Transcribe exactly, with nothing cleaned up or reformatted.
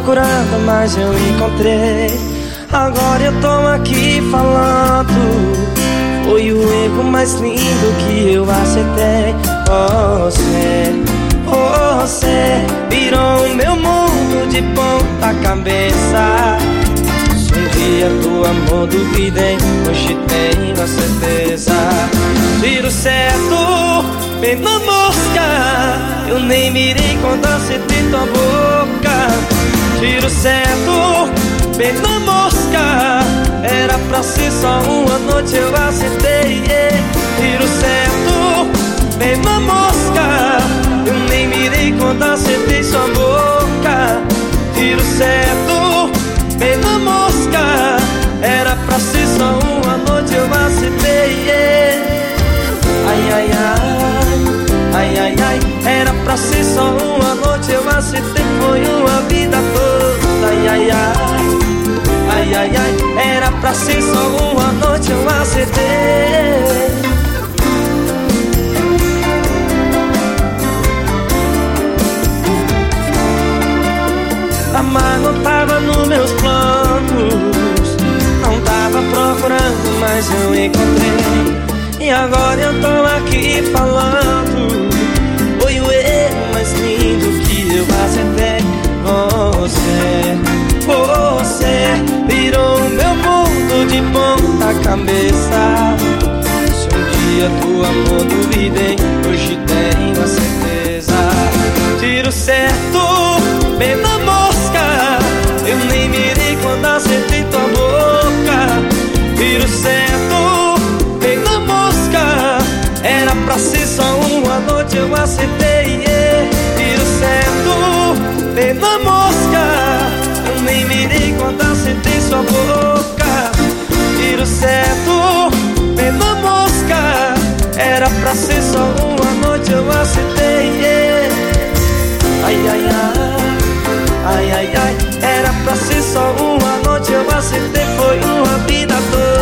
procurando, mas eu encontrei. Agora eu tô aqui falando. Foi o erro mais lindo que eu acertei. Você, você virou o meu mundo de ponta cabeça. Se um dia do amor duvidei, hoje tenho a certeza. Tiro certo, bem na mosca. Eu nem mirei quando acertei tua boca. Tiro certo, bem na mosca. Era pra ser só uma noite, eu acertei, yeah. Tiro certo, bem na mosca. Eu nem mirei quando acertei sua boca. Tiro certo, bem na mosca. Era pra ser só uma noite, eu acertei, yeah. Ai, ai, ai, ai, ai, ai. Era pra ser só uma noite, eu acertei, foi uma vida toda. Ai, ai, ai, ai, ai, ai. Era pra ser só uma noite, eu acertei. Amar não tava nos meus planos, não tava procurando, mas eu encontrei. E agora eu tô aqui falando. Foi o erro mais lindo que eu acertei. Você, você virou o meu mundo de ponta cabeça. Se um dia do amor duvidei, hoje tenho a certeza. Tiro certo, bem na mosca. Eu nem mirei quando acertei tua boca. Tiro certo, bem na mosca. Era pra ser só uma noite, eu acertei, yeah. Tiro certo, bem na mosca. Eu nem mirei quando acertei sua boca. Tiro certo, bem na mosca. Era pra ser só uma noite, eu acertei, yeah. Ai, ai, ai, ai, ai, ai. Era pra ser só uma noite, eu acertei, foi uma vida toda.